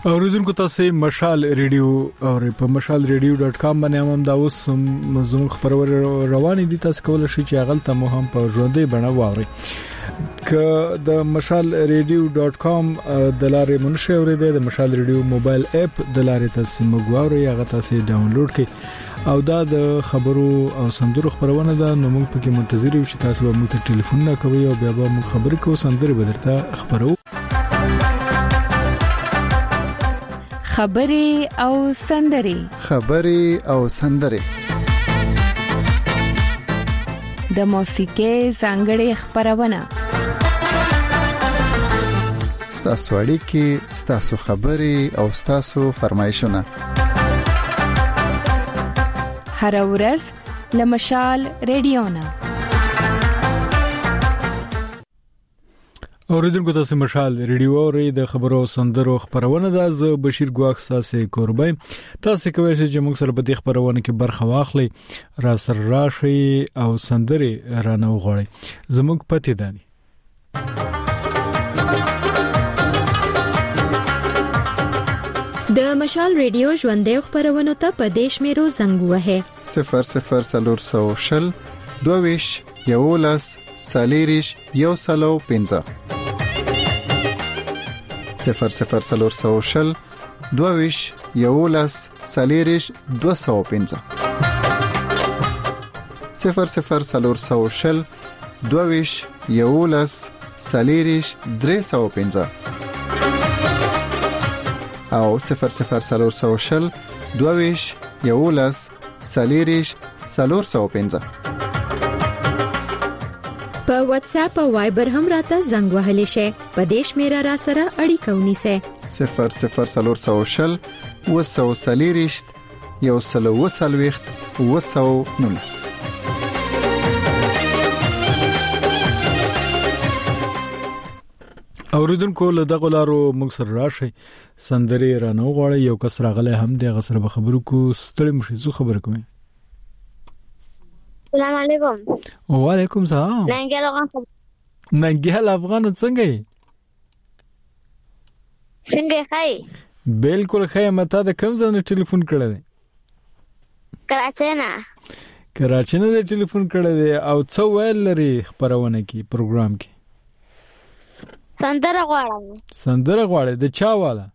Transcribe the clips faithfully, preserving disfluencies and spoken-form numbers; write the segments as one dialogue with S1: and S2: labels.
S1: اوریدونکو تاسو مشال ریډیو او په مشال ریډیو ډاټ کام باندې هم دا اوس زموږ خبرونه روانې دي. تاسو کولای شئ چې هغه ته مو هم په ژوندۍ بڼه واورئ. ک د مشال ریډیو ډاټ کام د لارې منشي اوریدل د مشال ریډیو موبایل اپ د لارې تاسو مو غواړئ هغه تاسو ډاونلوډ کړئ او دا د خبرو او سندرو خبرونه ده. نو موږ پکې منتظر یو چې تاسو به موږ ته ټلیفون نه کوئ او بیا به موږ خبرې کوو سندرې به درته خبرو.
S2: خبرې او سندرې
S3: خبرې او سندرې
S2: د موسیقۍ ځانګړې خبرونه
S3: ستاسو اړیکې ستاسو خبرې او ستاسو فرمایشونه
S2: هر ورځ لمشال ریډیو نه.
S1: اوریدونکو تاسو مشال ریډیو اوري د خبرو سندرو خبرونه ده. زه بشیر ګواخ تاسو کوربای تاسو کوی چې موږ سره په دې خبرونه کې برخه واخلي را سره راشي او سندري رانه وغوړي. زموږ پته دانی
S4: د مشال ریډیو ژوندې خبرونه ته په دیش میرو زنګ وهه
S3: صفر صفر صفر شل دویش یولس سالیریش یو سلو پنځه صفر صفر صفر شل دویش یولس سالیریش دو سو پنځه صفر صفر صفر شل دویش یولس سالیریش درې سو پنځه او صفر صفر صفر شل دویش یولس سالیریش سلور سو پنځه.
S4: په واتس اپ او وایبر هم راته زنګ وهلی شي. په دیش میرا را سره اړیکه ونیسه
S3: صفر صفر صفر شل وسو سالیریشت یو سلو وسلويخت وسو نونس.
S1: اوریدونکو له دغه لارو موږ سره راشي سندري رانه غواړي. یو کس راغله هم د غسر به خبرو کو ستړي مشي زو خبر کوم.
S5: السلام علیکم.
S1: وعلیکم السلام.
S5: ننګل افغان
S1: ننګل افغان څنګه یې؟
S5: څنګه خای؟
S1: بالکل خای. مته د کوم ځای نه ټلیفون کړی دی؟
S5: کراچۍ نه.
S1: کراچۍ نه ټلیفون کړی دی او څو ویل لري خبرونه کې پروګرام کې؟
S5: سندره غواړم.
S1: سندره غواړي د چا والا؟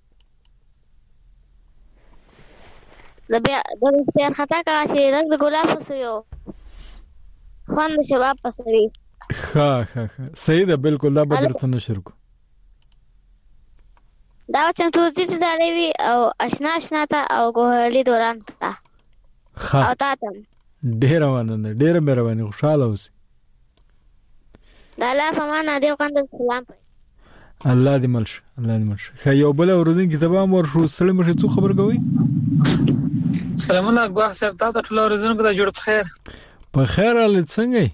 S5: د بیا د خیر خطا کا چې رنگ ګلاب وسوي خوان د شباب پسوي.
S1: ها ها ها صحیح ده. بالکل دا بدرته نشر کو
S5: دا چې توزي ته دی او آشنا آشنا ته او ګوهرلی دوران ته او تا ته
S1: ډیر وانه ډیر مهرباني خوشاله اوسې.
S5: دا لا فمانه دی وکند سلام
S1: الله دې ملش الله دې ملش. خا یو بل اوردن کې تبا مور شو سړی مشه څو خبر کوي.
S6: سلامونه ګواه صاحب تاسو ټول اوردن کو دا جوړ خیر
S1: په خیر ال څنګه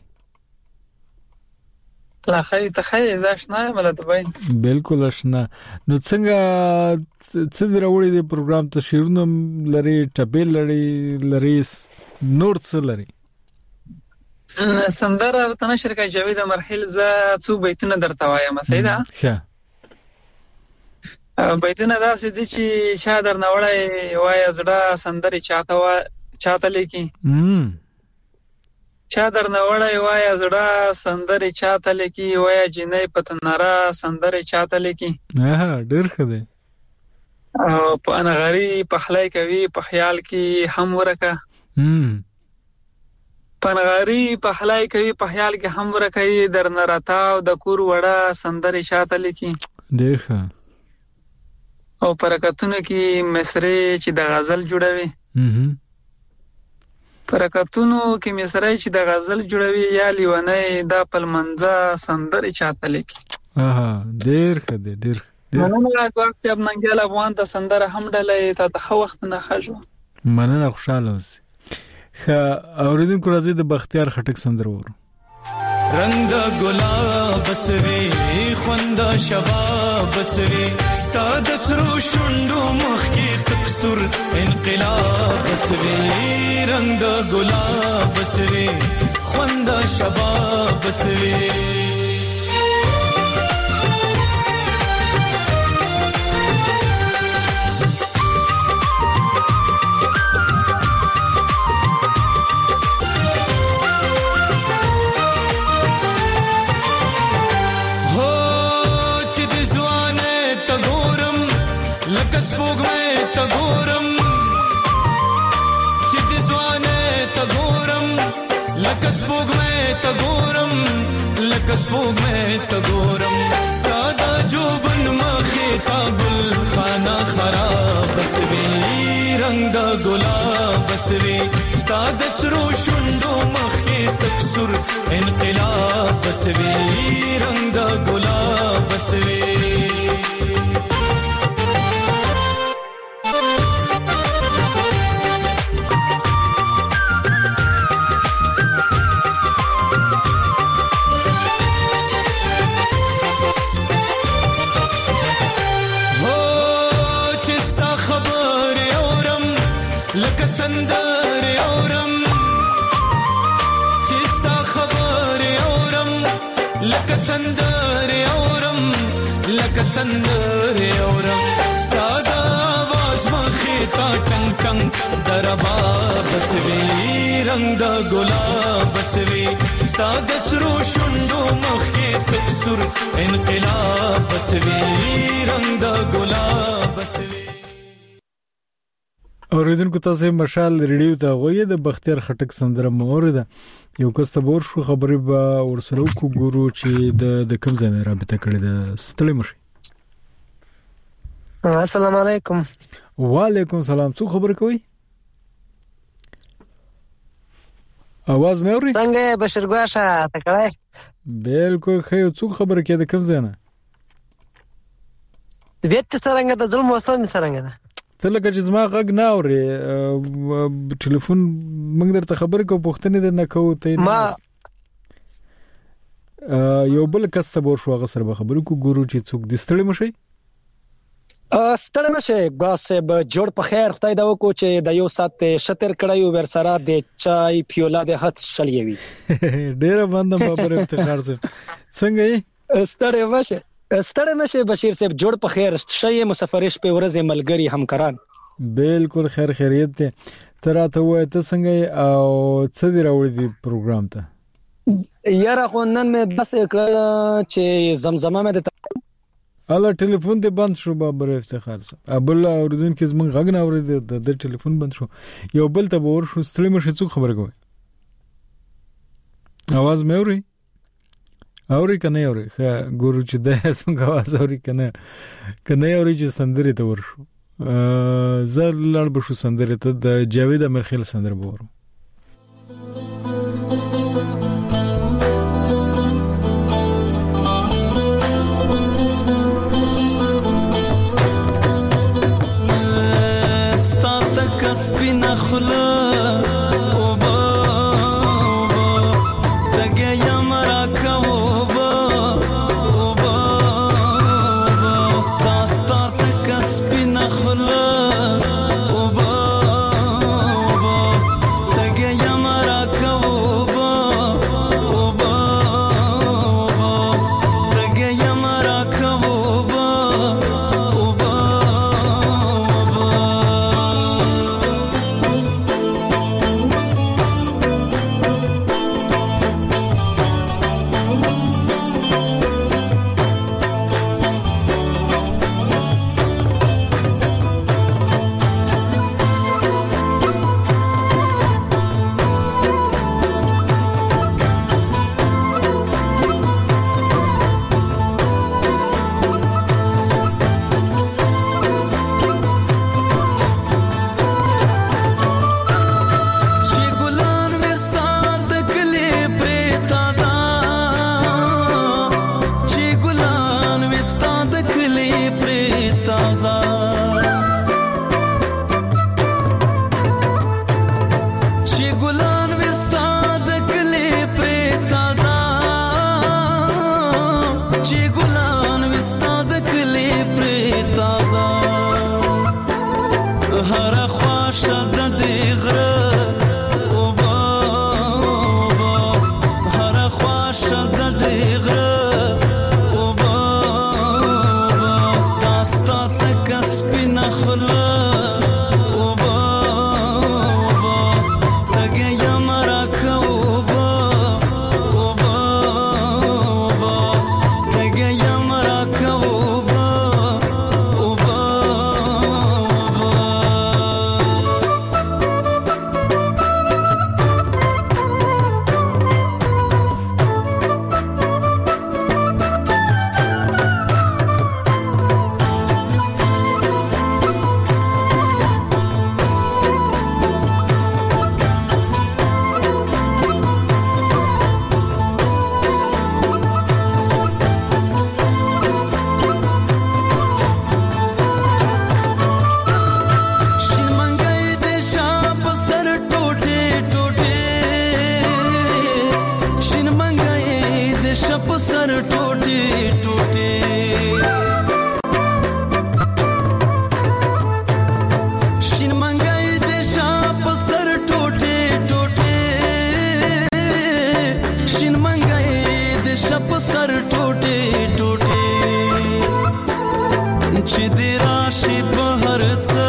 S6: لا خیر ته خیر زاش نه ملته باین
S1: بالکل آشنا. نو څنګه څه دروړي دی پروګرام ته شیرونو لري ټبل لري لري نور څه لري؟
S6: سندره تنه شرکت جاوید مرحل ز څو بیتونه درته وایم سیدا.
S1: ښه
S6: بیتونه دا سې دي چې چا در نوړای وای زړه سندري چاته وا چاته لیکي
S1: ام
S6: چا در نوړای وای زړه سندري چاته لیکي وای جنې پتنرا سندري چاته لیکي.
S1: اه ډېر ښه دی.
S6: او په انغری په خلای کوي په خیال کې هم ورکه.
S1: ام
S6: پنغاری په خلای کوي په خیال کې هم ورکه در نراتاو د کور وړه سندري چاته لیکي.
S1: ډېر ښه.
S6: او پرکتونه کې مصری چې د غزل جوړوي.
S1: هم
S6: پرکتونو کې مصری چې د غزل جوړوي یا لیونه دا پلمنځه سندري چاته لیکي.
S1: اها ډېر ښه دی ډېر
S6: مننه راځه چې ننګل افغان ته سندره هم ډلې ته د خو وخت نه خجو.
S1: مننه خوشاله اوسې. خ اوریدونکو راځي د بختیار خټک سندره ورو.
S7: رنگ دا گلاب بسوی خوند شباب بسوی ستا د سرو شوندو مخ کې تکسر انقلاب بسوی رنگ دا گلاب بسوی خوند شباب بسوی لکه سپوږمۍ ته ګورم لکه سپوږمۍ ته ګورم ستا د جوبن مخې ته ګل خانه خراب سوي رنګ د ګلاب سوي ستا د سرو شونډو مخې تک سور انقلاب سوي رنګ د ګلاب سوي سندر اورم چستا خبر اورم لکه سندر اورم لکه سندر اورم ستا د आवाज مخې تا ټنګ ټنګ دربا بسوي رنگ د ګلاب بسوي ستا د سرو شونډو مخې تک سر انقلاب بسوي رنگ د ګلاب بسوي
S1: اوریدونکو تاسو مشال ریډیو ته غوې د بختیار خټک سندره مورده یو کس ته بور شو خبرې به ورسره کو ګورو چې د د کوم ځای نه رابطه کړې د ستړي مشي
S8: السلام علیکم
S1: وعلیکم سلام څو خبر کوي आवाज مې اوري
S8: څنګه بشیر ګواشه تکړه
S1: بالکل خیر څو خبر کې د کوم ځای نه
S8: طبيعت څنګه د ظلم موسم څنګه ده
S1: ته لکه چې زما غږ نه اوري ټلیفون موږ درته خبر کو پوښتنه ده نه کوو ته
S8: ما
S1: یو بل کس ته ور شو غسر به خبرو کو ګورو چې څوک د ستړي مشي
S9: ستړي مشه ګاسه به جوړ په خیر خدای دا وکړو چې د یو سات شتر کړیو ور سره د چای پیولا د هڅ شلیوي
S1: ډېر باندې بابر افتخار سره څنګه یې
S9: ستړي مشه ستړي مشه بشیر صاحب جوړ په خیر شې مسافرش په ورځ ملګری همکاران
S1: بالکل خیر خیریت ته تراته وای ته څنګه او څه دی راوړی دی پروګرام ته
S9: یاره خو نن مې بس کړل چې زمزمه مې د
S1: الله ټلیفون ته بند شو بابر افتخار صاحب ابل اوردون کې زمون غږ نه اورید د ټلیفون بند شو یو بل ته ور شو ستړي مشه څو خبر کوي आवाज مې اوري اوري کنه اوري ښه ګورو چې د څنګه आवाज اوري کنه کنه اوري چې سندري ته ورشو زر لړ بشو سندري ته د جاوید امرخیل سندر بورو
S7: ستا تک سپینا خلا ټوټي ټوټي شین منګای د شاپ سر ټوټي ټوټي شین منګای د شاپ سر ټوټي ټوټي چې د راشي بهر څه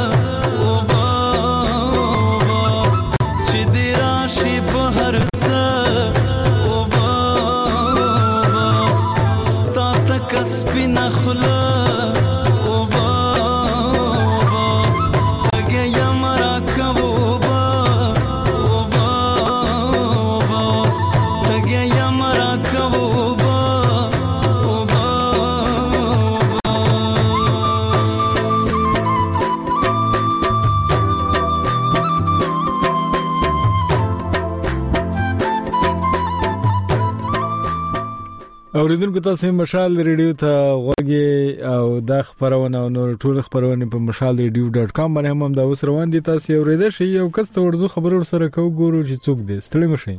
S7: سپینا خلا او با تګه یم راکبو با او با تګه یم راکبو با او با
S1: اوریدونکو تاسو مشال ریډیو ته غوږی او د خبرونه او نور ټول خبرونه په مشال ریډیو ډاټ کام باندې هم د اوس روان دي. تاسو اوریدل شي یو کس ته ورزو خبرو سره کو ګورو چې څوک دی. ستړي مشي.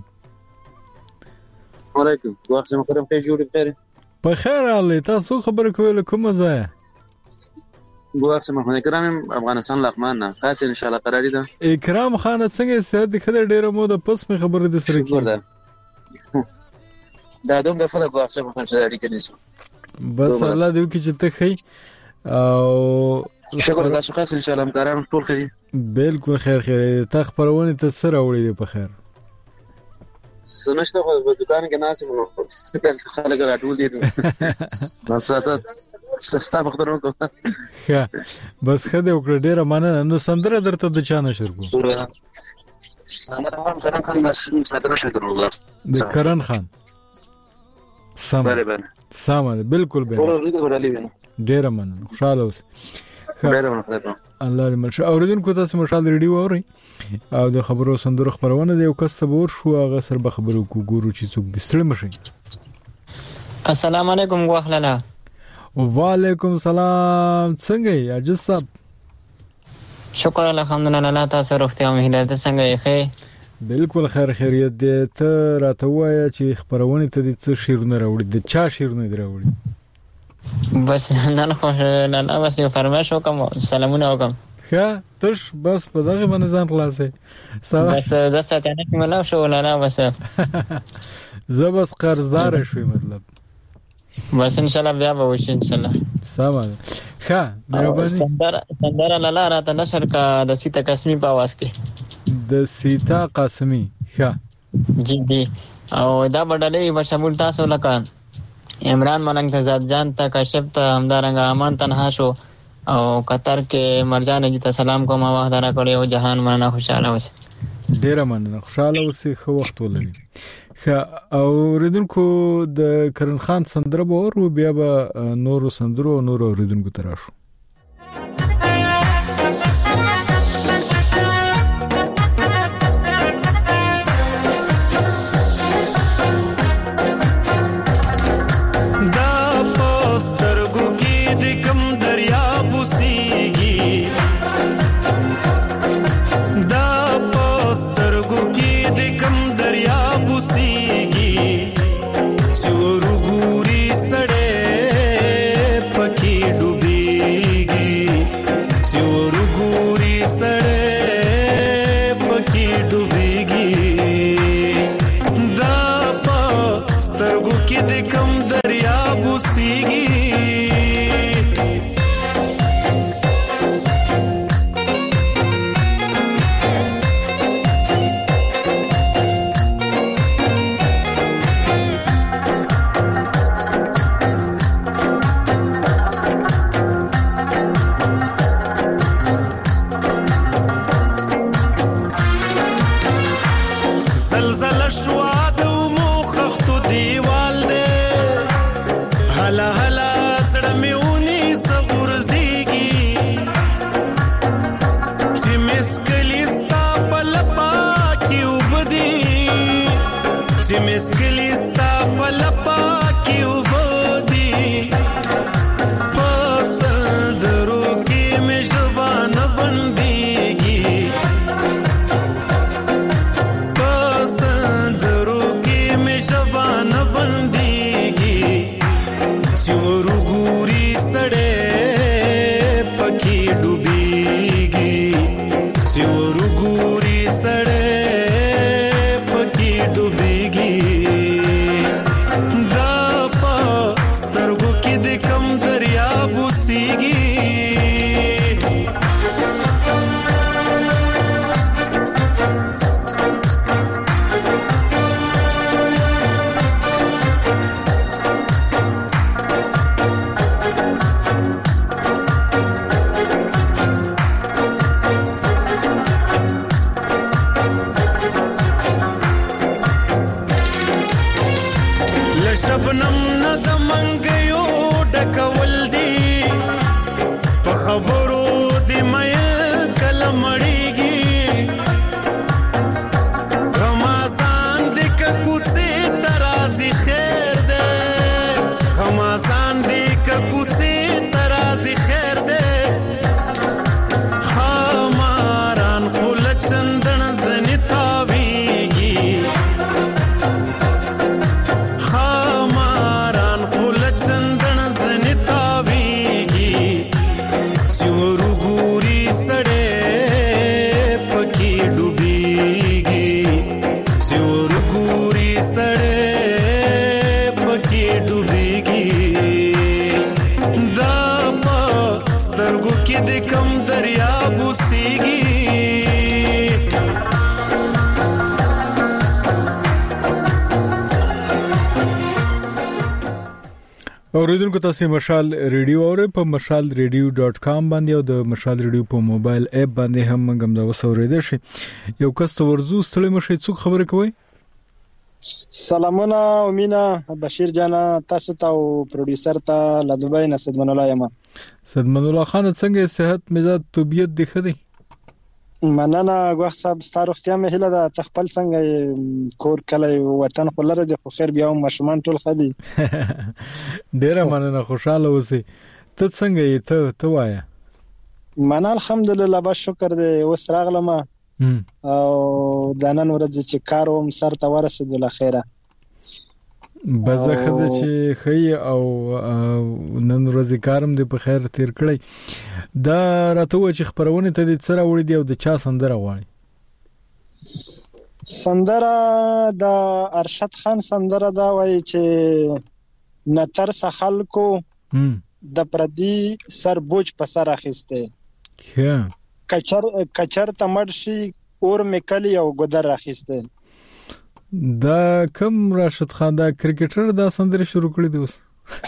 S10: وعلیکم وخت سم خبرم کې جوړ کړی
S1: په خیر الله. تاسو خبر کوله کومه ځای
S10: وخت سم خبرم کرام افغانستان لغمان نه خاص ان شاء الله قراری ده.
S1: اکرام خان څنګه سید خدای ډیره مو د پس می خبره د سره کی
S10: دا دومره فرق واخصه په څه اړیکه نشو
S1: بس الله دې وکړي چې ته خې او
S10: شکر تاسو خاص ان شاء الله همکاران ټول خې
S1: بالکل خیر خیر ته خبرونه ته سره وړي په خیر
S10: سمشته خو په دکان کې ناس مو خلک راټول دي بس تاسو ستاسو خبرونه کوه
S1: ښه بس خدای وکړه ډیره مننه. نو سندره درته د چا نشر کو
S10: سندره هم کرن خان سندره شروع کړو
S1: د کرن خان سم
S10: بله بله
S1: سم ده بالکل به ډیره مننه خوشاله اوس
S10: ډیره مننه
S1: الله دې مرشه. اوریدونکو تاسو مشال ریډیو اوري او د خبرو سندرو خبرونه دی یو کس ته ور شو هغه سر به خبرو کو ګورو چې څوک د ستړي مشي.
S11: السلام علیکم غوخلاله.
S1: وعلیکم السلام. څنګه یې اجز صاحب؟
S11: شکر الحمدلله الله تاسو روغتیا او هیله ده څنګه یې ښه؟
S1: بالکل خیر خیریت دې. ته راته وایې چې خبرونه ته دې څه شیرونه راوړي د چا شیرونه دې راوړي؟
S11: بس نن خو نه بس یو فرمایش وکم سلامونه وکم.
S1: ښه تش بس په دغه باندې ځان خلاصې
S11: بس د ساتنه کې ملاو شو ولا نه بس
S1: زه بس قرضدار شوم مطلب
S11: بس ان شاء الله بیا به وشي ان شاء الله
S1: سلام. ښه مهرباني.
S11: سندر سندر لاله راته نشر کا د سیتا قسمی په आवाज کې
S1: د سیتا قاسمی. ښه
S11: جی جی او دا بدلې به شامل تاسو لکه عمران ملنګ ته زاد جان ته کاشف ته همدارنګ امان تنها شو او قطر کې مرجان جی ته سلام کوم واه درا کړی او جهان مننه خوشاله اوسه.
S1: ډیره مننه خوشاله اوسه خو وخت ولري. ښه اوریدونکو د کرن خان سندره به ورو بیا به نورو سندرو او نورو اوریدونکو تراشو.
S7: बंदगी د شبنم نه د منګیو ډکول دي په خبرو دی مې کله مړیږي غمازان دې که کوڅې ترازی خیر دې غمازان دې که کوڅې ترازی خیر دې خاماران خل چندن زنی تاویږي خاماران خل چندن زنی تاویږي چورو ګوري سړې پکې ډوبېږي چورو ګوري سړې پکې ډوبېږي دا په سترګو کې د کم دریاب وسیږي
S1: اوریدونکو تاسو مشال ریډیو اورئ په مشال ریډیو ډاٹ کام باندې او د مشال ریډیو په موبایل اپ باندې هم موږ دا وسوریدل شي یو کس ته ورزو ستړي مشه څوک خبره کوي
S9: سلامونه امینا بشیر جانا تاسو ته او پروډوسر ته لدوی نسد من الله یم
S1: صدمن الله خان څنګه صحت مزاج طبيعت دی خدي
S9: مننه غوښ صاحب ستاره اختیار مې هله د تخپل څنګه کور کله وطن خلره د خو خیر بیا مشمان ټول خدي
S1: ډیره مننه خوشاله اوسې ته څنګه یې ته ته وایا
S9: من الحمدلله با شکر دې اوس راغلم او د نن ورځ چې کاروم سر ته ورسېدل خیره
S1: بزه خدای چې خی او نن ورځ کارم دې په خیر تیر کړی دا راته و چې خبرونه ته دې سره وړي دی او د چا سندره غواړي
S9: سندره د ارشد خان سندره دا وایي چې نتر خلکو د پردي سر بوج په سر اخیسته
S1: ها
S9: کچر کچر تمړشي اور میکلی او ګدر اخیسته
S1: دا کوم راشد خان دا کرکټر دا سندره شروع کړی دی اوس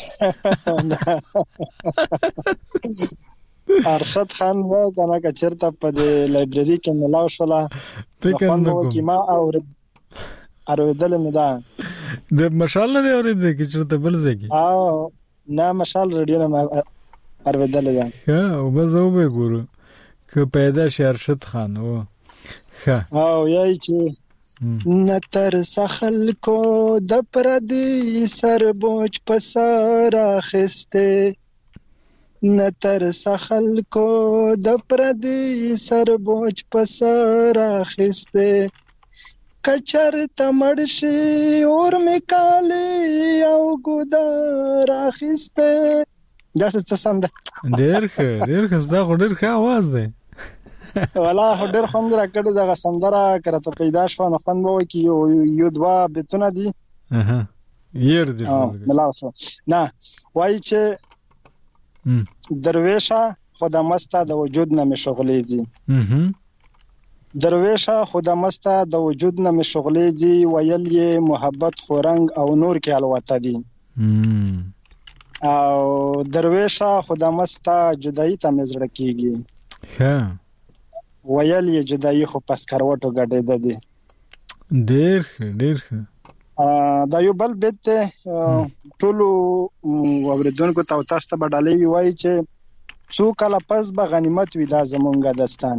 S9: ارشد خان و کنه کچرته په لایبرری کې ملاو شولا
S1: فکر نه کوم
S9: ما او اورېدل مې دا
S1: د مشال نه اورېدل کې چرته بل ځای
S9: او نه مشال رادیو نه اورېدل دا
S1: ها او بس او به ګورو که پیدا شي ارشد خان و ها
S9: او یای چې نتر سخل کو د پردي سر بوج پسار اخسته نتر سخل کو د پردي سر بوج پسار اخسته کچر تمړشي اور میکالي او ګدار اخسته دا څه سند
S1: ډېر ښه ډېر ښه دا ډېر ښه आवाज دی
S9: والا هډر خوند راکړه دا سندره کرته پیدا شو نو خوند وو کی یو یو دوا بتونه دي
S1: اها ير دي
S9: ملاوسو نه وای چې درویشه خدا مستا د وجود نه مشغولېږي
S1: اها
S9: درویشه خدا مستا د وجود نه مشغولېږي ویل یې محبت خورنګ او نور کې الوته دي او درویشه خدا مستا جدائی ته مزړه کیږي
S1: ها
S9: ویل یې جدائی خو پس کروټو غډې ده دي
S1: ډېر ډېر
S9: دا یو بل بیت ټول اوریدونکو ته تاسو ته بدلې وی چې څو کله پس به غنیمت وي دا زمونږه دستان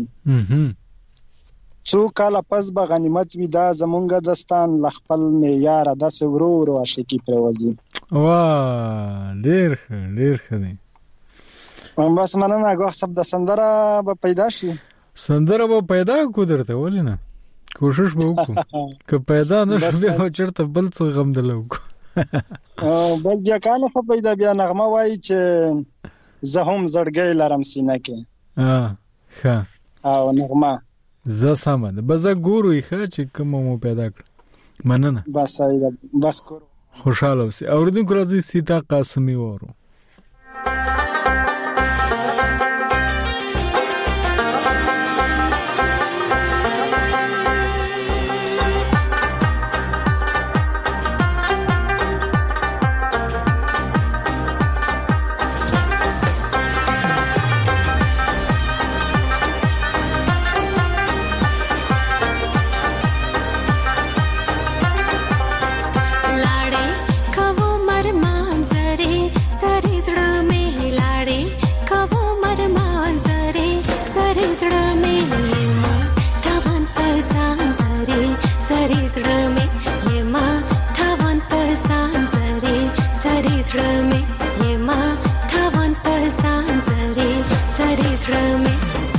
S9: څو کله پس به غنیمت وي دا زمونږه دستان لخپل معیار د سورو ورو عاشقي پروازي
S1: وا ډېر ډېر خني
S9: بس مننه غوښ سب د سندره به پیدا شي
S1: سندره به پیدا کو درته ولینه کوشش به وکړو که پیدا نشو بیا چرته بل څه غم دلو
S9: او بل بیا کانه په پیدا بیا نغمه وای چې زه هم زړګی لرم سینه کې
S1: ها ها
S9: او نغمه
S1: زه سم ده بس ګورو یې چې کوم مو پیدا کړ مننه
S9: بس بس ګورو
S1: خوشاله اوسئ اوریدونکو راځي سیتا قاسمی وورو
S12: लाड़े कब
S4: زړه مې یما تاوان پسان زری زری زړه مې یما تاوان پسان زری زری زړه مې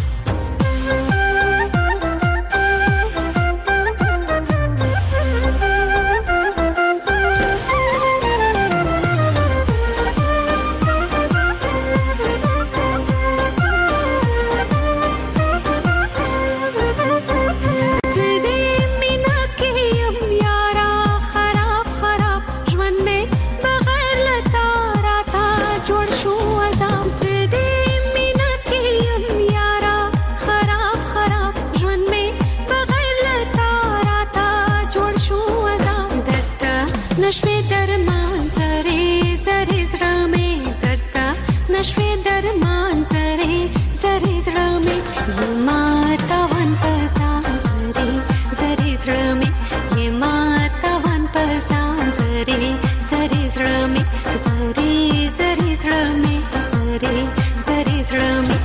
S4: نشوي درمان زری زری زړه مې درته نشوي درمان زری زری زړه مې یما تاوان پسان زری زری زړه مې یما تاوان پسان زری زری زړه مې زری زری زړه مې زری زری زړه مې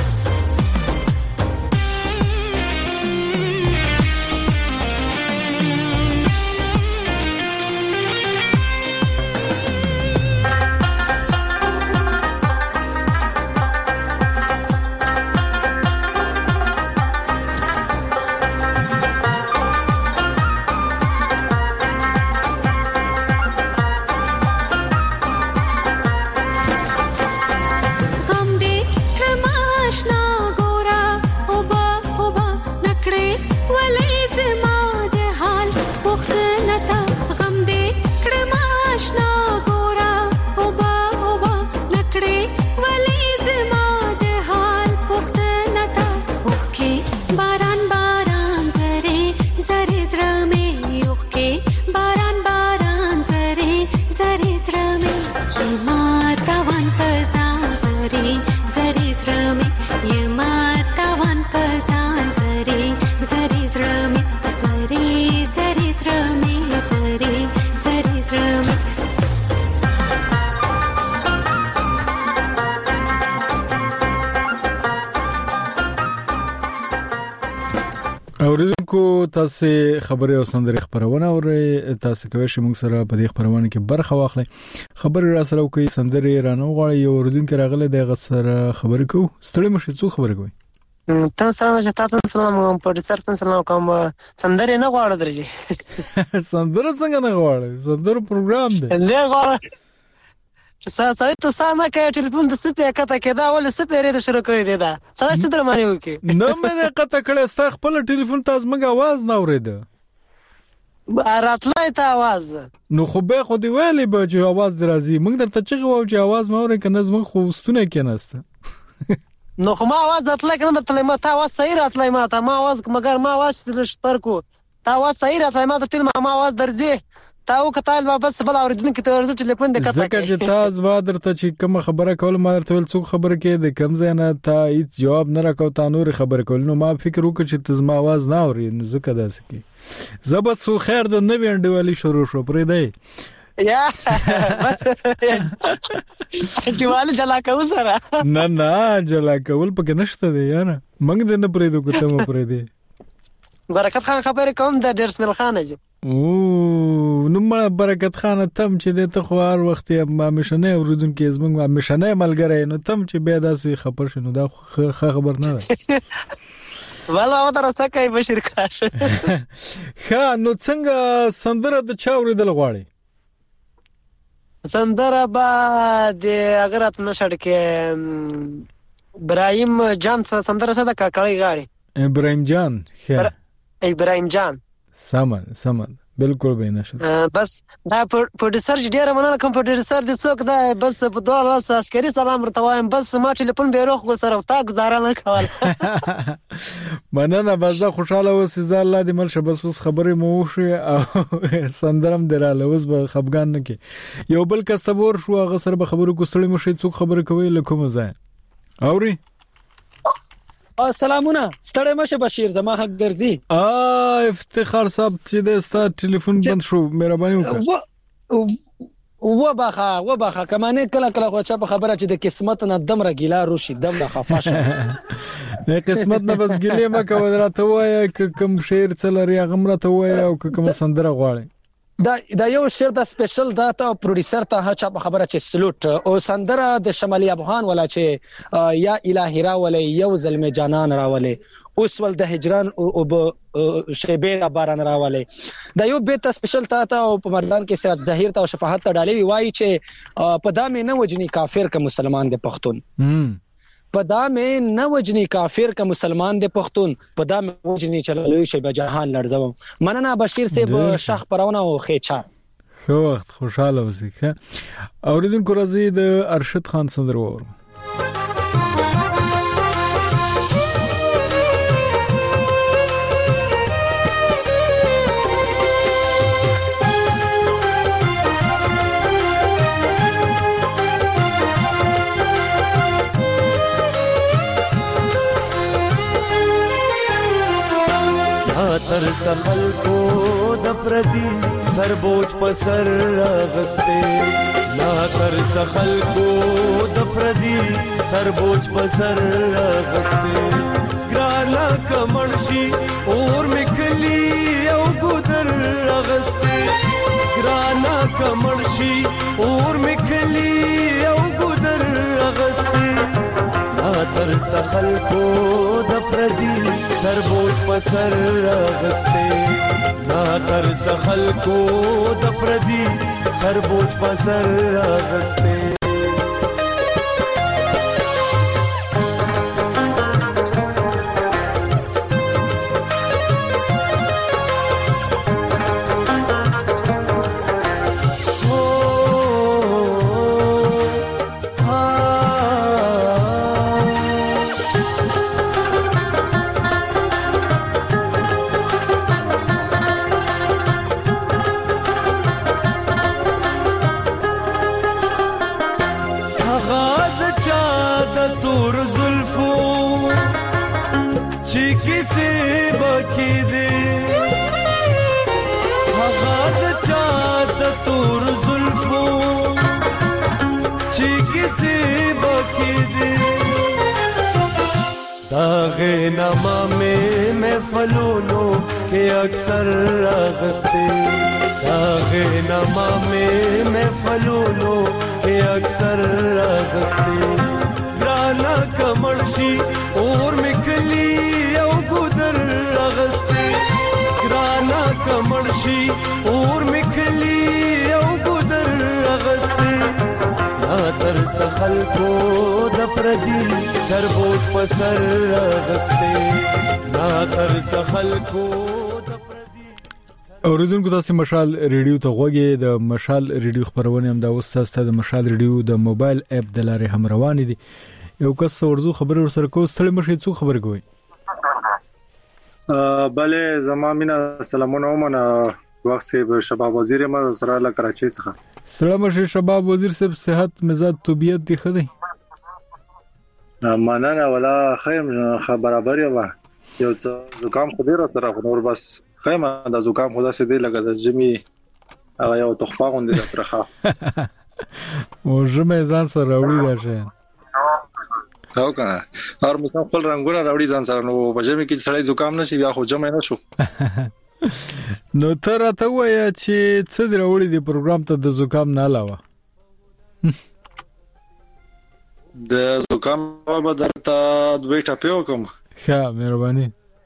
S1: اوریدونکو تاسو خبري او سندري خبرونه او تاسو کوي چې موږ سره په دې خبرونه کې برخه واخلئ خبري را سره کوي سندري رانه غواړي یو اوریدونکو راغله د غسر خبرې کو ستړي مشه څو خبرې کوي
S8: تاسو سره چې تاسو سلام کوم په دې سره سلام کوم سندري نه غواړم درځي
S1: سندري څنګه نه غواړي سندري پروګرام دی
S8: نه غواړم سړی ته ساده کوي ټلیفون د سپې کته کېدا ول سپې ری شروع کړی دی دا سړی څه در مانی وکي
S1: نو مې کته کړه ستا خپل ټلیفون تاسو موږ आवाज نه اورېده
S8: راتلای ته आवाज
S1: نو خو به خو دی ویلې به چې आवाज درازي موږ درته چغه وو چې आवाज ما اورې کنه زموږ خو ستونه کې نهسته
S8: نو خو ما आवाज راتلای کنه درته ما ته आवाज صحیح راتلای ما ته ما आवाज مګر ما आवाज تلش پر کو تا आवाज صحیح راتلای ما ته تل ما आवाज درځي تاو کتل واپس بل اوریدل کې ته ورته ټلیفون د کته
S1: ځکه چې تاسو ما درته چې کوم خبره کول ما درته ول څوک خبره کې د کم ځای نه تا هیڅ جواب نه راکاو تا نور خبره کول نو ما فکر وکړ چې تاسو ما आवाज نه اوري نو ځکه داسې کی زبر سو خیر د نوې انډیوالي شروع شو پرې دی
S8: یا انډیوالي جلا کوم سره
S1: نه نه جلا کول پکې نشته دی یاره موږ دې نه پرې دوه کوته مو پرې دی
S8: برکت خان خبرې کوم د ډرسمل خان اجي
S1: او نو ما برکت خان تم چې د ته خو هر وخت ما مشنه اوردونکو زمنګ ما مشنه ملګری نو تم چې به داسې خبر شنو دا خبر نه
S8: والله و تر څه کوي بشیر کاش
S1: ښه نو څنګه سندره د چا اوریدل غواړي
S8: سندره با د اگر ات نشړ کې ابراهيم جان سندره څه د کاکړی غاړي
S1: ابراهيم جان ښه
S8: ابراهيم جان
S1: سامان سامان بالکل به نشه
S8: بس دا پروډوسر ډیره مننه کوم پروډوسر د څوک دا بس په دوه لاس عسکري سلام ورته وایم بس ما ټلیفون به روخ ګل سره تا گزاره نه کول
S1: مننه بس خوشاله اوسې ز الله دې مل شبس وس خبرې مو شو او سندرم دراله اوس به خفغان نه کې یو بل کستبور شو هغه سره به خبرو کوستړې مو شي څوک خبرې کوي لکه مزه اوري
S12: سلامونه ستړی مشه بشیر زما حق درځي
S1: ا افتخار صاحب چې د ستا ټلیفون بند شو مهرباني وکړه
S12: و باخه و باخه کمانه کله کله خو چا په خبره چې د قسمت نه دم رګیلا روشي دم نه خفاشه
S1: نه قسمت نه بس ګلې مکه ودراته وای کوم شعر چلري غمره ته وای او کوم سندره غواړي
S12: دا دا یو شعر د سپیشل دا ته پروډوسر ته هڅه خبره چې سلوټ او سندره د شمالي افغان ولا چې یا الهی راولې یو ظلم جانان راولې اوس ول د هجران او شیبه باران راولې دا یو بیت سپیشل ته ته او په مردان کې سات ظاهر ته او شفاعت ته ډالې وای چې په دامه نه وجني کافر ک مسلمان د پښتون په دامه نه وجني کافر ک مسلمان د پښتون په دامه وجني چلوي شی به جهان لړزوم مننه بشیر صاحب شاخ پرونه او خېچا
S1: خو وخت خوشاله اوسې اوریدونکو راځي د ارشد خان سندره وور
S7: تر سخل کو د پردي سر بوج پر سر غسته لا تر سخل کو د پردي سر بوج پر سر غسته ګرالا کمنشي اور مکلی او ګدر غسته ګرالا کمنشي اور مکلی او ګدر غسته تر سخل کو د پردي سر بوج پر سر غسته نا تر سخل کو د پردي سر بوج پر سر غسته दागे नमा में महफलों के अक्सर रागस्ते दागे नमा में महफलों के अक्सर रागस्ते ग्राना कमर्शी और मिकली औ गुदर रागस्ते ग्राना कमर्शी और मिकली औ गुदर रागस्ते तर सखल को द प्रदी सर बोझ पर सर غسته نا تر سخل کو د پردي
S1: اوریدونکو تاسو مشال ریډیو ته غوږی د مشال ریډیو خبرونه هم د اوسه د مشال ریډیو د موبایل اپ د لارې هم روان دي یو کس ورزو خبر ورسره کو ستړي مشه څو خبر کوي
S13: bale زما مینا سلامونه ومنه وخت سه شباب وزیر ما سره له کراچۍ څخه
S1: سلام شه شباب وزیر صاحب صحت مزاج طبيعت دی خدي
S13: مننه ولا خیر برابر یو یو زکام خو ډیر سره نور بس خیمه د زکام خدا سي دی لګا د جمی هغه یو تخپا غوندې درخه
S1: او جمع ځان سره راوړي راشه
S13: او کنه هر مسافر خپل رنگونه راوړي ځان سره نو بجمه کې سړی زکام نشي بیا خو جمع نه شو
S1: نو تر ته وای چې څه دروړي دی پروګرام ته د زکام نه علاوه
S13: د زکام په درته دوی ټاپیو کوم
S1: ښه مهرباني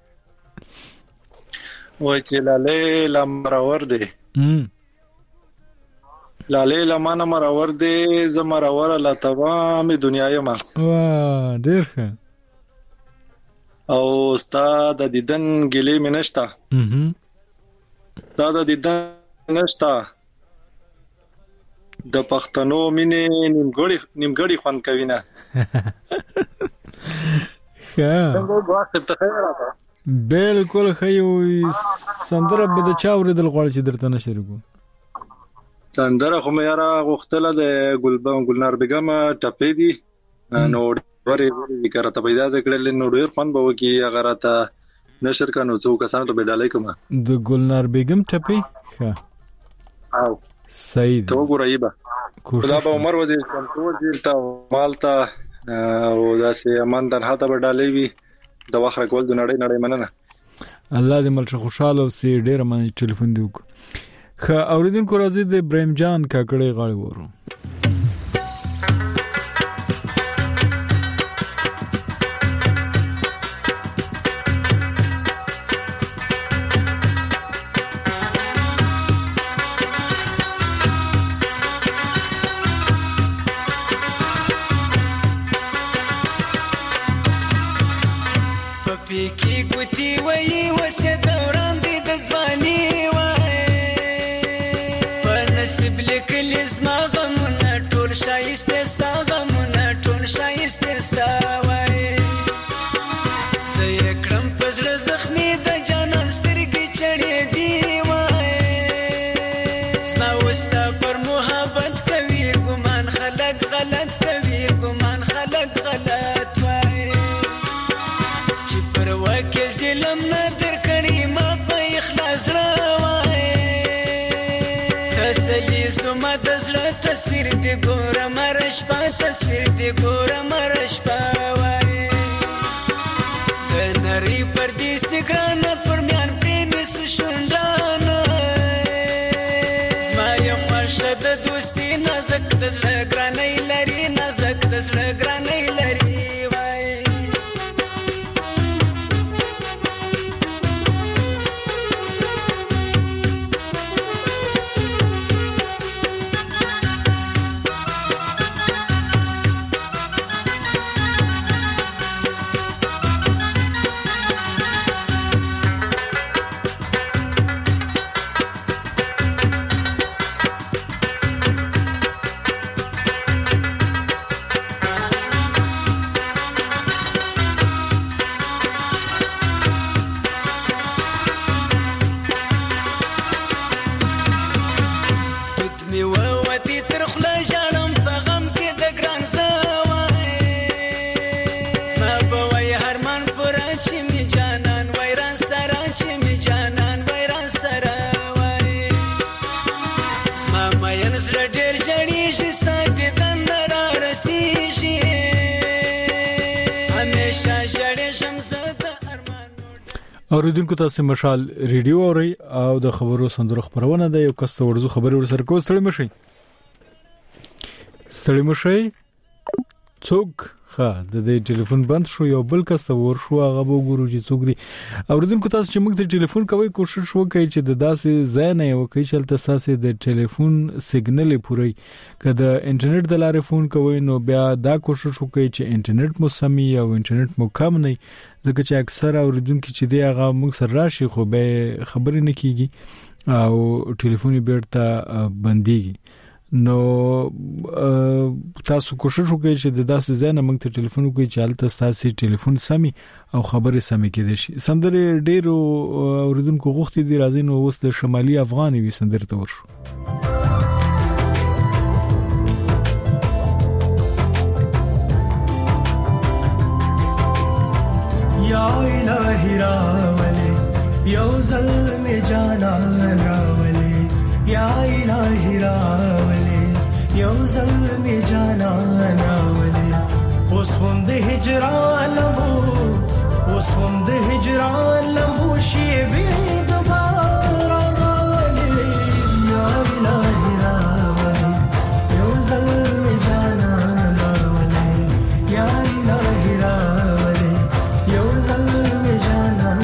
S13: وای چې لاله لمرور دی
S1: هم
S13: لاله لمانه مرور دی زمرور لا تمام دنیا یما
S1: وا ډیر ښه
S13: او استاد د دیدن ګلې منشتا
S1: هم
S13: دا د دیدن نشتا د پښتنو مینې نیمګړی نیمګړی خوان کوي نه
S1: ښه
S13: څنګه واسه ته خیر راځه
S1: بالکل خیو سندره به د چاورې دل غواړي چې درته نشری کو
S13: سندره خو مې را غوښتله د ګلبن ګلنار بیگم ټپې دي نو ورې ذکر ته پیدا کړل نو ډیر فن به وکي هغه راته نشر کنو څو کسانو ته بدلای کوم
S1: د ګلنار بیگم ټپې ښه
S13: او
S1: صحیح
S13: تو ګورایبه خدا به عمر وزیر کنټرول وزیر ته مالتا او داسې اماندان هاته بدلای وی د وخت راکول د نړۍ نړۍ مننه.
S1: الله دې مل خوشاله او سي ډېر مننه ټلیفون دی وک. خ اوریدونکو راځي د ابراهيم جان کاکړې غاړي ورو.
S14: تصویر دی ګوره مرش په تصویر دی ګوره مرش په وای د نری پر دې سګران پر میان پرې سشوندان زما یو مرشد دوستي نازک د زړه ګرانې لري نازک د زړه ګرانې لري وای
S1: اوریدونکو تاسو مشال ریډیو اوري او د خبرو سندرو خبرونه ده یو کس ته ورزو خبري ورسره کو ستړي مشي ستړي مشي څوک ښه د دې ټلیفون بند شو یو بل کس ته ور شو هغه وګورو چې څوک دی اوریدونکو تاسو چې موږ ته ټلیفون کوي کوشش وکړئ چې د داسې ځای نه یو کوي چې تاسو د ټلیفون سیګنل پوري کله انټرنیټ د لارې فون کوي نو بیا دا کوشش وکړئ چې انټرنیټ مو سمي او انټرنیټ مو کم نه ځکه چې اکثر اوریدونکو چې دی هغه موږ سره راشي خو به خبرې نه کیږي او ټلیفون بیرته بنديږي نو تاسو کوشش وکړئ چې د داسې ځای نه موږ ته ټلیفون وکړئ چې حالت تاسو ټلیفون سمي او خبرې سمي کېدې شي سندره ډیرو اوریدونکو غوښتي دي راځي نو وست شمالي افغاني وي سندره ته ورشو
S15: یا الہی راولے یو ظلم جانان راولے یا الہی راولے یو ظلم جانان راولے اوس هم د هجران لمبو اوس هم د هجران لمبو شی به دوباره راولے یا الہی راولے یو ظلم جانان راولے یا الہی راولے یو ظلم جانان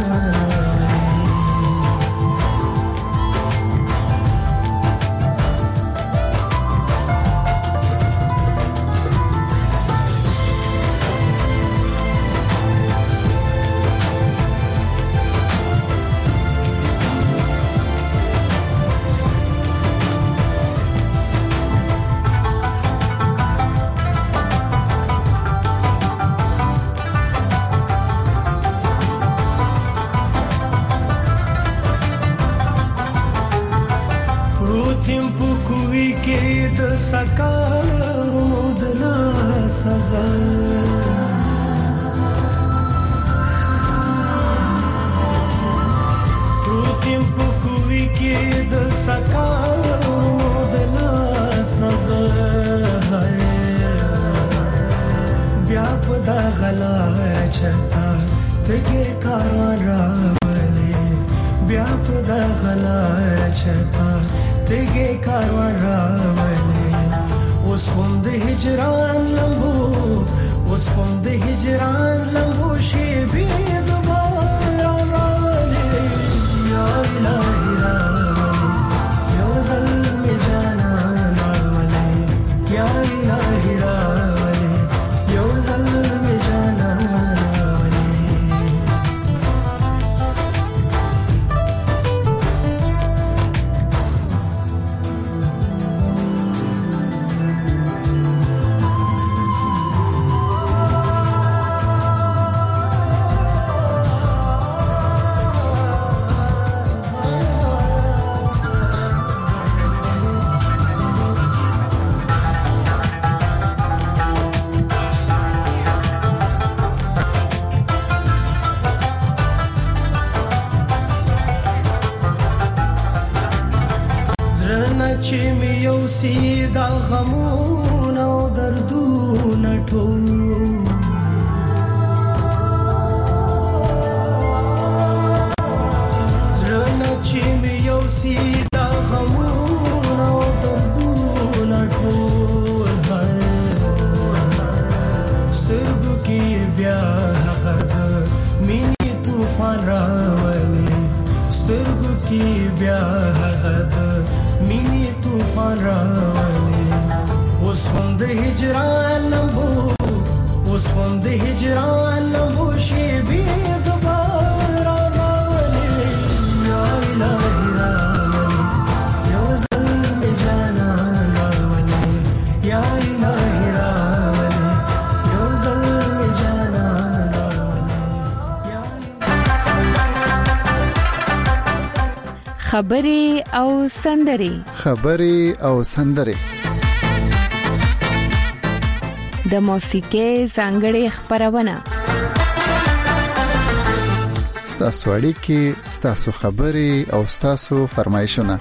S15: تګي کاروان راولې بیا په دغلا چرتا تګي کاروان راولې اوس هم د هجران لمبو اوس هم د هجران لمبو شي بي دوباره راولې یا الهي راولې یو ځل می جانا راولې یا الهي راولې یو ځل می جانا چې مې یو سیدا غمونه او دردونه ټول زړه چې مې یو سیدا غمونه او دردونه ټول سترګو کې بیا هغه مینې طوفان راولي سترګو کې بیا هغه مینی طوفان راولي اوس هم د هجران لمبو اوس هم د هجران لمبو شي بي دوباره راولي یا الهي راولي یو ځل می جانا راولي یا الهي راولي یو ځل می جانا
S2: خبرې او سندرې
S3: خبرې او سندرې
S2: د موسیقۍ ځانګړې خبرونه
S3: ستاسو اړیکې ستاسو خبرې او ستاسو فرمایشونه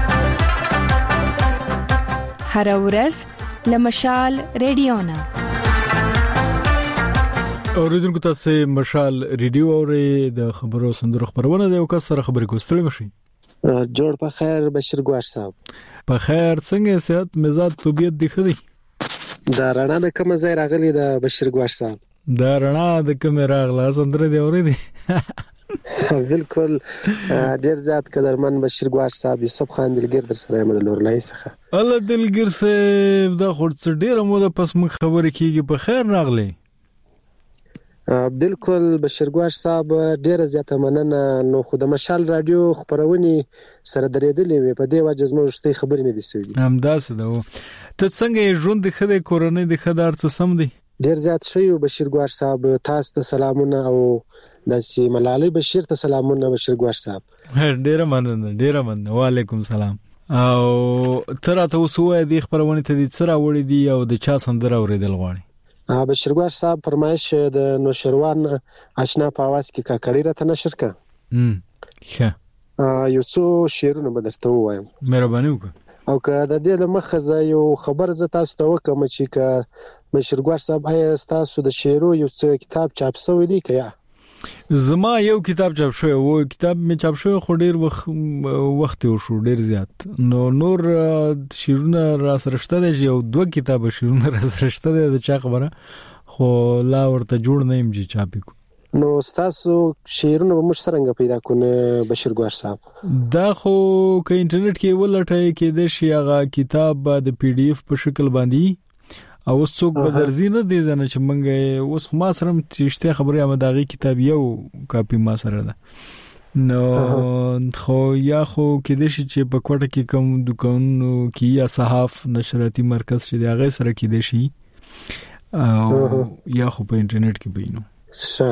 S2: هر ورځ لمشال ریډیو نه
S1: اوریدونکو تاسو مشال ریډیو اوري د خبرو سندرو خبرونه د یو کس سره خبرې کوستل مشي
S8: جوړ په خیر بشیر ګوار صاحب
S1: په خیر څنګه صحت مزاج طبيعت دی خدي
S8: دا رڼا د کوم ځای راغلی د بشیر ګوار صاحب
S1: دا رڼا د کوم راغله سندره دی اورېدي
S8: بالکل ډیر زیات قدرمن بشیر ګوار صاحب یوسف خان دلګر در سره مل لورلای څخه
S1: الله دلګر سه دا خورڅ ډیره مو د پس مخ خبرې کیږي په خیر راغلی
S8: بالکل بشیر ګوار صاحب ډیره زیاته مننه نو خو د مشال رادیو خبرونه سره درېدلې وي په دې وجه زموږ شته خبرې نه دي سوي
S1: همداسه ده ته څنګه ژوند د خدای کورنۍ د خدای څه سم دي
S8: ډیر زیات شوی بشیر ګوار صاحب تاسو ته سلامونه او د سی ملالي بشیر ته سلامونه بشیر ګوار صاحب
S1: ډیره مننه ډیره مننه وعلیکم سلام او تر تاسو وسوې د خبرونه ته د سره وړي دي او د چا سندره اوریدل غواړي
S8: بشیر ګوار صاحب فرمایش د نوشروان آشنا په आवाज کې کاکړی راته نشر کا
S1: ام ښه
S8: یو څو شعرونه به درته وایم
S1: مهرباني وکړه
S8: او که د دې له مخه یو خبر ز تاسو ته وکم چې ک بشیر ګوار صاحب آیا تاسو د شعرو یو څه کتاب چاپ شوی دی کیا
S1: زما یو کتاب چاپ شوی وو کتاب می چاپ شوی خو ډیر وخت شو ډیر زیات نو نور شیرونه را سرهشته دی یو دوه کتاب شیرونه را سرهشته دی د چا خبره خو لا ورته جوړ نه يم چې چاپی کو
S8: نو تاسو شیرونه به مش څنګه پیدا کونه بشیر ګوار صاحب
S1: دا خو ک انټرنیټ کې ولټای کې د شي هغه کتاب د پی ډی اف په شکل باندې او څوک به درځي نه دي ځنه چې مونږه اوس ما سره تشته خبره امداغي کتاب یو کاپی ما سره ده نو خو یا خو کې د شي چې په کوټه کې کوم دکانونو کې یا صحاف نشراتي مرکز چې دغه سره کې د شي او یا خو په انټرنیټ کې بینو
S8: ښه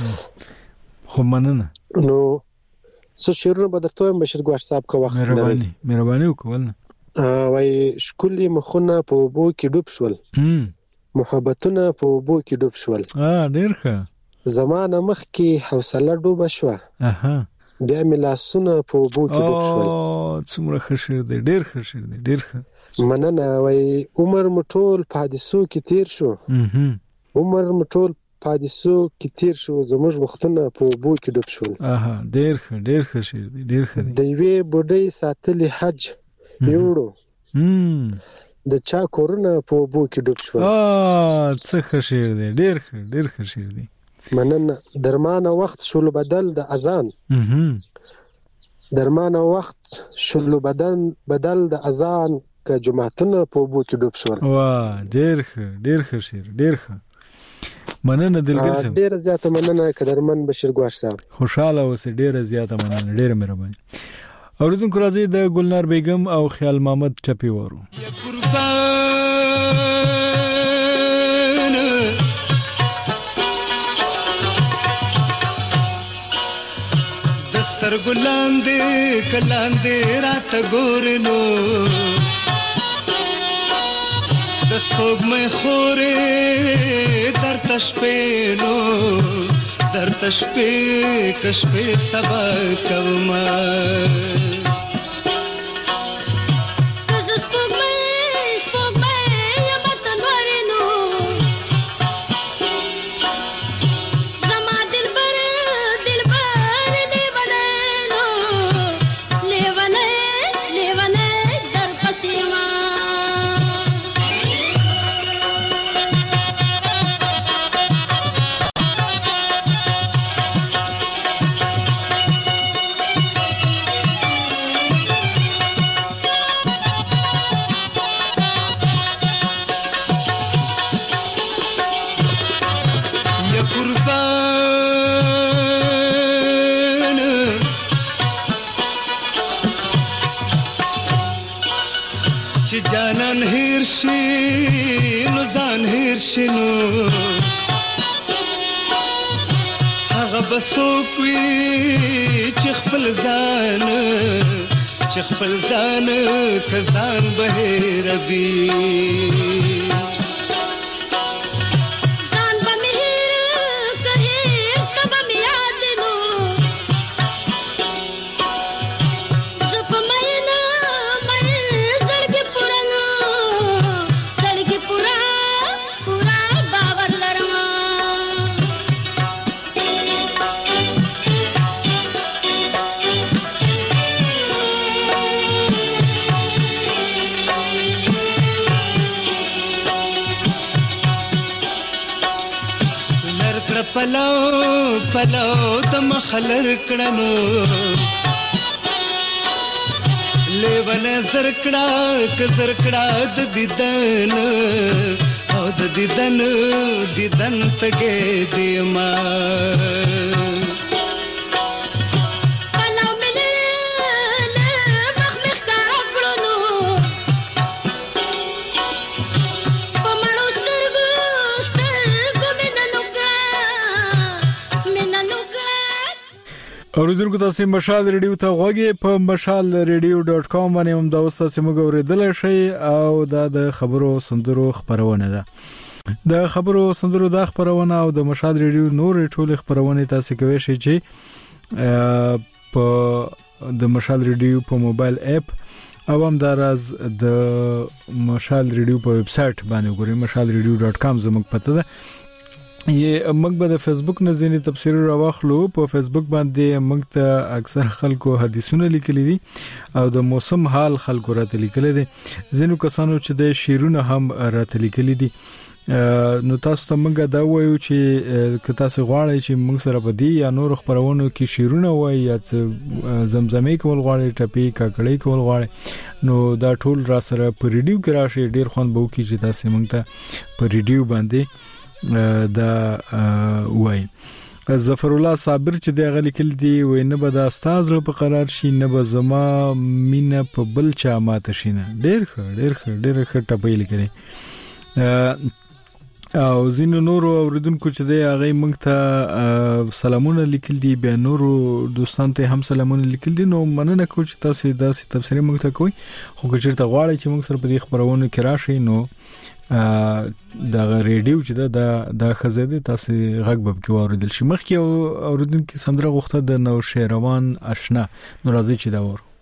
S1: خو مننه
S8: نو څه شعرونه به درته بشیر ګوار صاحب کو وخت
S1: مهرباني مهرباني وکول
S8: وای شکلې مخونه په وبو کې ډوب شول محبتونه په وبو کې ډوب شول
S1: اه ډیر ښه
S8: زمانه مخ کې حوصله ډوب شو
S1: اها
S8: بیا ملاسونه په وبو کې ډوب شول
S1: او څومره ښه شعر دی ډیر ښه شعر دی ډیر ښه
S8: مننه وای عمر مټول په حادثو کې تیر شو عمر مټول
S16: حادثو کې تیر شو زموږ وختونه په اوبو کې ډوب شول.
S1: اها ډیر ښه ډیر ښه شعر دی ډیر ښه دی.
S16: د یوې بوډۍ ساتلې حج یوړو د چا کورونه په اوبو کې ډوب شول.
S1: اه څه ښه شعر دی ډیر ښه ډیر ښه شعر دی.
S16: مننه. درمانه وخت شول بدل د اذان درمانه وخت شول بدل بدل د اذان که جمعتونه په اوبو کې ډوب شول.
S1: واه ډیر ښه ډیر ښه شعر ډیر ښه. مننه دلګر صاحب.
S16: ډیر زیاته مننه قدرمن بشیر ګواښ صاحب.
S1: خوشاله اوسې ډیر زیاته مننه ډیر مهرباني. اوریدونکو راځي د ګلنار بیگم او خیال محمد ټپي وورو.
S7: دستر ګلاندې کلاندې رات ګورنو د سپوږمۍ خورې در تشپېنو در تشپې کشپې سبا کوما بسوکوي چې خپل ځان چې خپل ځان کزان به ربي پلو پلو د مخلر کړنو لیوان زرکړه ک زرکړه د دیدن او د دیدن دیدن تګې دیما
S1: اوریدونکو تاسو مشال ریډیو ته غوږی په مشال ریډیو ډاټ کام باندې هم دا تاسو موږ اوریدل شئ او دا د خبرو سندرو خبرونه ده. د خبرو سندرو د خبرونه او د مشال ریډیو نور ټول خبرونه تاسو کوي شئ چې په د مشال ریډیو په موبایل اپ او هم دا راز د مشال ریډیو په ویب سټ باندې ګورئ مشال ریډیو ډاټ کام زموږ پته ده. یہ موږ به د فیسبوک نه ځینې تفسیر راوخلو په فیسبوک باندې موږ ته اکثر خلکو حدیثونه لیکلي دي او د موسم حال خلکو راته لیکلي دي ځینو کسانو چې د شیرونه هم راته لیکلي دي نو تاسو ته موږ دا وایو چې که تاسو غواړئ چې موږ سره په دې یا نور خبرونو کې شیرونه وایي یا زمزمې کول غواړئ ټپي کاکړۍ کول غواړئ نو دا ټول را سره په ریډیو کې راشي ډیر خوند به وکړي چې تاسو موږ ته په ریډیو باندې دا وای. ظفر الله صابر چې د غلی کل دی وای نه به د استاد په قرار شي نه به زما مینه په بل چا ماته شینه ډیر ښه ډیر ښه ډیر ښه ټپې لیکلي او زینو نور اوریدونکو چې دی هغه موږ ته سلامونه لیکل دي بیا نور دوستان ته هم سلامونه لیکل دي نو مننه کوم چې تاسو داسې تفسیر موږ ته کوئ خو که چیرته غواړئ چې موږ سره په دې خبرونه کې راشي نو دا ریډیو چې دا د خزاده تاسو غږ به کې اوریدل شي مخکې اوریدونکو سندره غوښته د نو شهروان آشنا نو راځي چې دا ور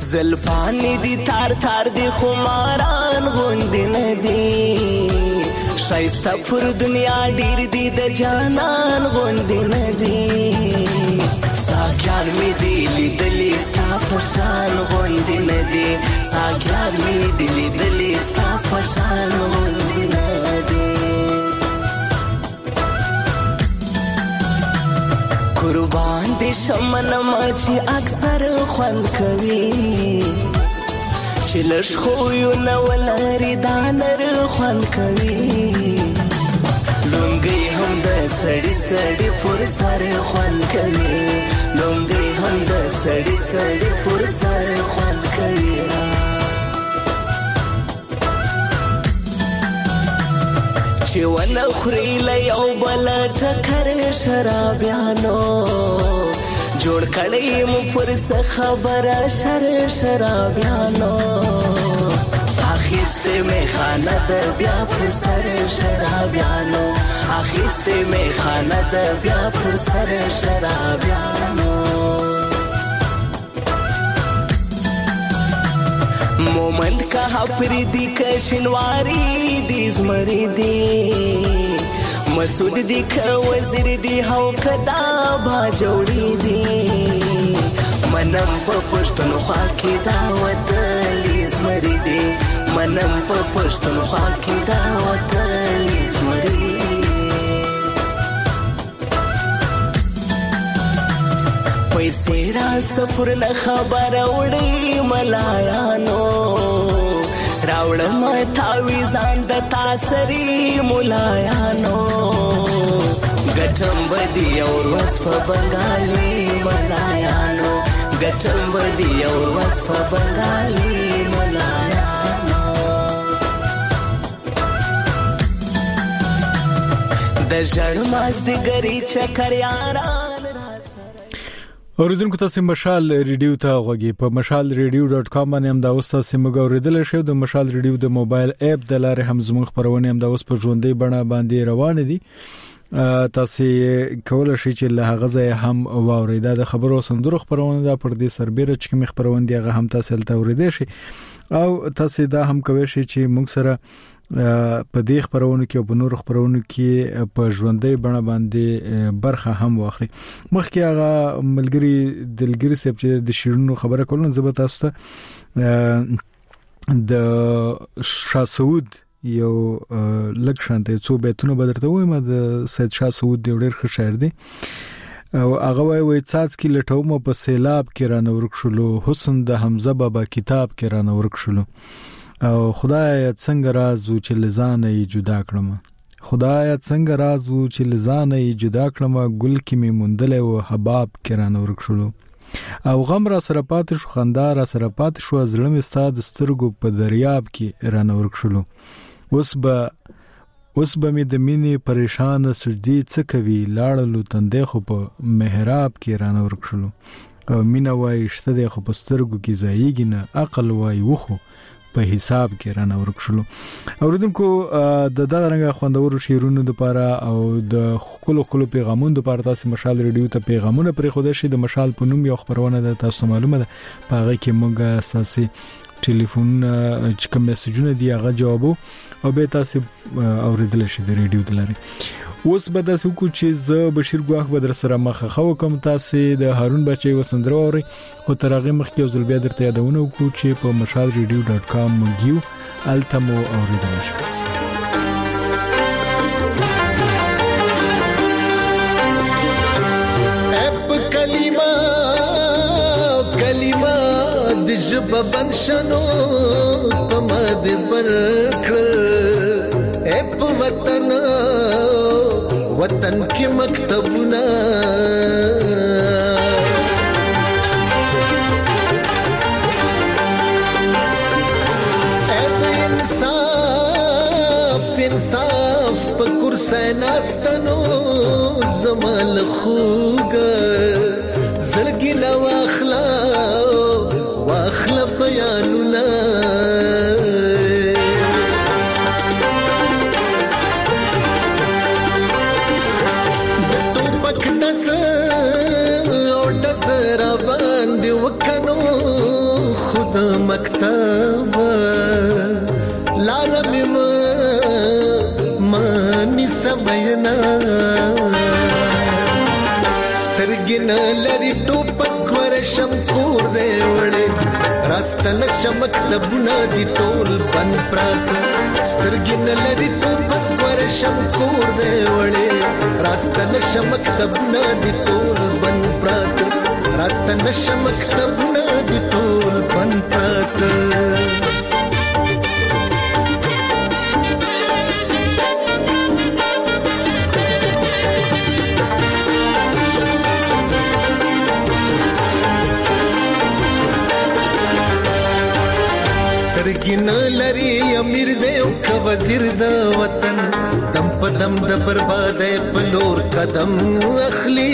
S17: زلفانی دی تار تار دی خماران غوندی ندی شایسته پر دنیا ډیر دی د جانان غوندی ندی ساکیان می دی لیدلی ستا پشان غوندی ندی ساکیان می دی لیدلی ستا پشان غوندی ندی قربان دی شمن مچی اکثر خوند کوي چې لږ خو نه ولري دا نر خوند کوي لونګي هم د سړی سړی پر سر خوند کوي لونګي هم د سړی سړی پر سر خوند کوي چې ونه خوري له یو بل ټکر شرابیانو جوړ کړی مو پر څه خبره شر شرابیانو اخیسته می خانه د بیا پر سر شرابیانو اخیسته می خانه د بیا پر سر شرابیانو مومند کا پری دی کشنواری دی زمری دی مسعود دی که وزیر دی هاو کدا با جوړی دی منم په پښتونخوا کې دا وتلی زمری دی منم په پښتونخوا کې دا وتلی زمری پیسې را سفر نه خبر وړي ملایانو راوړم تاوی ځان د تاسری ملایانو ګټم بدی اور وس په بنگالي ملایانو ګټم بدی اور وس په بنگالي ملایانو د ژړماز د ګری چکر یاران
S1: اوریدونکو تاسو مشال ریډیو ته غوږی په مشال ریډیو ډاٹ کام باندې هم دا اوس تاسو موږ اوریدل شو د مشال ریډیو د موبایل اپ د لارې هم زموږ خبرونه هم دا اوس په ژوندۍ بڼه باندې روان دي تاسو کولای شئ چې له هغه ځای هم واوریدا د خبرو سندرو خبرونه دا پر دې سربېره چې کوم خبرونه دی هغه هم تاسو ته اوریدئ شي او تاسو دا هم کوئ شئ چې موږ سره په دې خبرونو کې او په نور خبرونو کې په ژوندۍ بڼه باندې برخه هم واخلي مخکې هغه ملګری دلګری سپ چې د شیرونو خبره کولن زبر تاسو ته د شاه سعود یو لکشانته څو بیتونه بدرته وایم د سید شاه سعود دی ډېر ښه شاعر دی او هغه وای وای څاڅ کې لټوم په سیلاب کې را نورک شلو حسن د حمزه بابا کتاب کې را نورک شلو او خدای څنګه راز و چې لزانه یې جدا کړم خدای څنګه راز و چې لزانه یې جدا کړم ګل کې می مندل او حباب کې را نورک شلو او غم را سره پات شو خندا را سره پات شو زړه می ستاد سترګو په دریاب کې را نورک شلو اوس به اوس به می د مینې پریشان سجدي څه کوي لاړلو تندې خو په محراب کې را نورک شلو او مینا وای شته د خو په سترګو کې ځایږي نه عقل وای وخو په حساب کې رانه ورک شلو اوریدونکو د دغه رنګ خوندورو شیرونو لپاره او د خلکو خلکو پیغامونو لپاره تاسو مشال ریډیو ته پیغامونه پرې خوده شي د مشال په نوم یو خبرونه د تاسو معلومه ده پاره کې موږ اساسي ټلیفون چې کوم میسجونه دی هغه جوابو او به تاسو اوریدل شي د ریډیو د لارې اوس به تاسو کو چې ز بشیر ګواخ به در سره مخه خو کوم تاسو د هارون بچي وسندرو اوري خو ترغه مخ کې زل بیا درته یادونه کو چې په مشال ریډیو ډاٹ کام مګیو التمو اوریدل شي
S18: اپ کلمه کلمه د جب بنشنو پمد برکل اپ وطن وطن کې مکتبونه انصاف انصاف په کرسي ناستنو زمال خوګ زړګي نو اخلا واخلا بیانونه خود مکتب لارم ما مانی سمینا سترګین لري ټوپک ورشم کور دی وړي راستنه چمک دبونه دي ټول بن پرات سترګین لري ټوپک ورشم کور دی وړي راستنه چمک دبونه دي ټول بن پرات راستنه چمک دبونه دي ټول بن پرات سترګین لري امیر دی او ک وزیر د وطن دم په دم د بربادۍ په لور قدم اخلي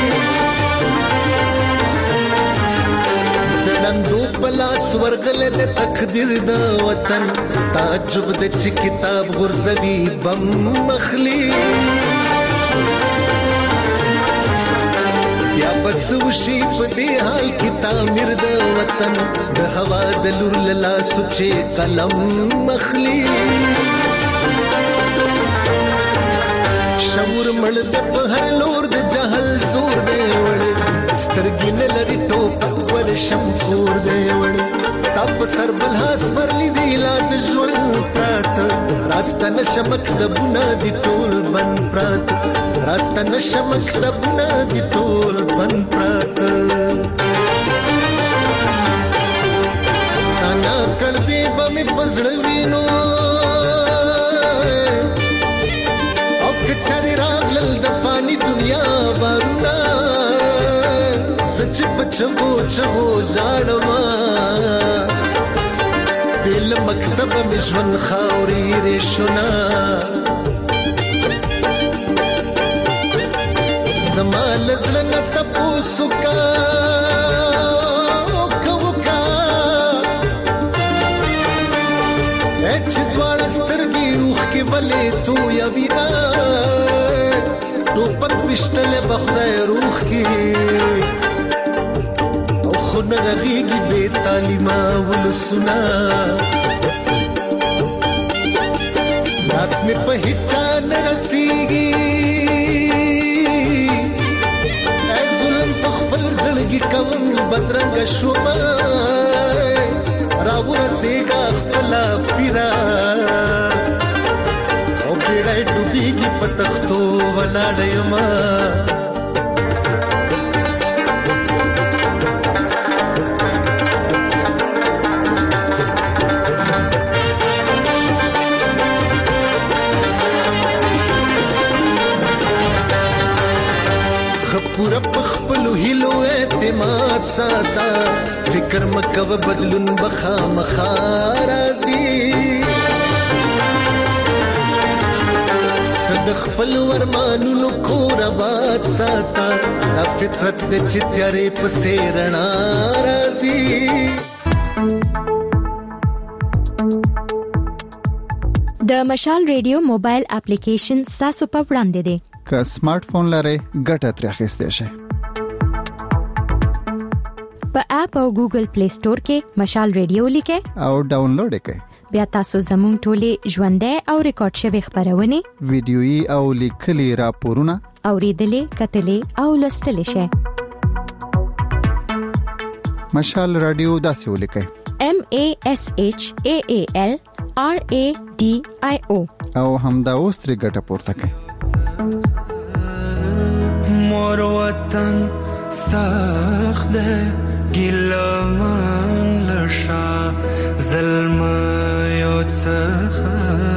S18: دلندو پلاس ورغله د تقدیر د وطن تعجب د چ کتاب غرزوی بم اخلي یا بس وشي په دې حال کې تعمیر د وطن د هوا د لور لاله سوچې قلم مخلي شعور مړ د په هر لور د جهل زور دی وړي سترګې نه لري ټوپک ورشم کور دی وړي ستا په سر بل هاس پرلی دی لا د ژوند پرات راستنه شمک د بونه دي ټول بن پرات راستنه شمک د بونه دي ټول بن پرات ستانا کړ دې به مې پزړ وینو او کچاري راغلل د فانی دنیا ورنا سچ پچو چو زړما بل مکتب مې ژوند خاوري رښنا زمال زلن تپوسو کا کوکا اچ دوړ سترګي روح کې بلې تو یا وینا ټوپک وشتل بخدای روح کې او خو نه غيږي به تعلیمه ولسنا لاس مې په هیڅ نه رسیږي کوم بدرنګ شوما راو رسېګا خپل پیرا او پیړای ډوبېږي په تختو ولاړېما پورا پخپلو هیلو اعتماد ساتا فکر مکو بدلون بخا مخارازی د خپل ورمانونو کور آباد ساتا دا فطرت د چتیارې پسې رڼا راځي
S19: د مشال ریډیو موبایل اپلیکیشن تاسو په وړاندې دی
S3: که سمارټ فون لرئ ګټه ترې اخیستئ شئ
S19: په اپ او ګوګل پلی سٹور کې مشال ریډیو لیکئ
S3: او ډاونلوډ یې کړئ
S19: بیا تاسو زموږ ټولې ژوندۍ او ریکارډ شوی خبرونه
S3: ویډیويي او لیکلي راپورونه
S19: اوریدلې کتلې او لوستلې شئ
S3: مشال رادیو داسې ولیکئ
S19: M A S H A A L R A D I O
S3: او همدا اوس ترې ګټه پورته کړئ
S7: مور وطن سخت ګلمان لشا ظلم یو څخه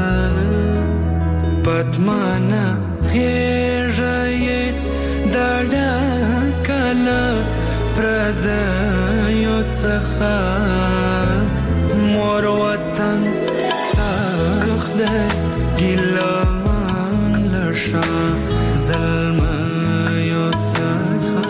S7: پدمانه غیږه دړه کله پرد یو څخه مور وطن سخت ګلمان لشا ظلم یو څخه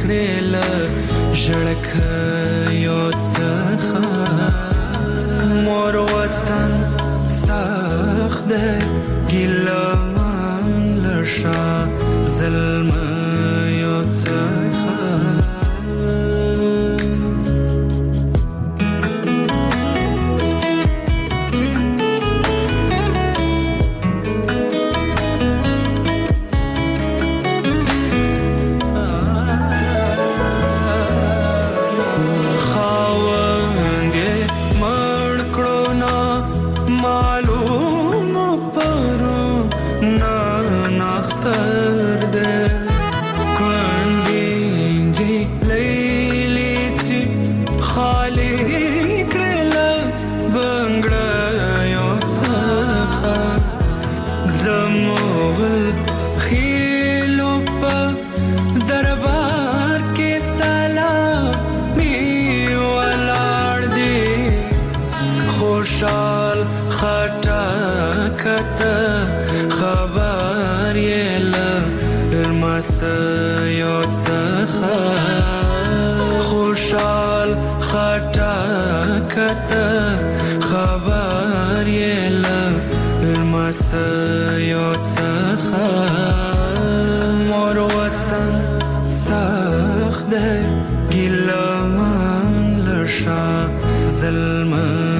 S7: کړل ژړک یو څخه مور وطن سخت ده ګلمان لشا ظلم یو څخه خوشال خطا کته خبر یل المس یو څخه مور وطن سخت ده ګلمان لشا ظلم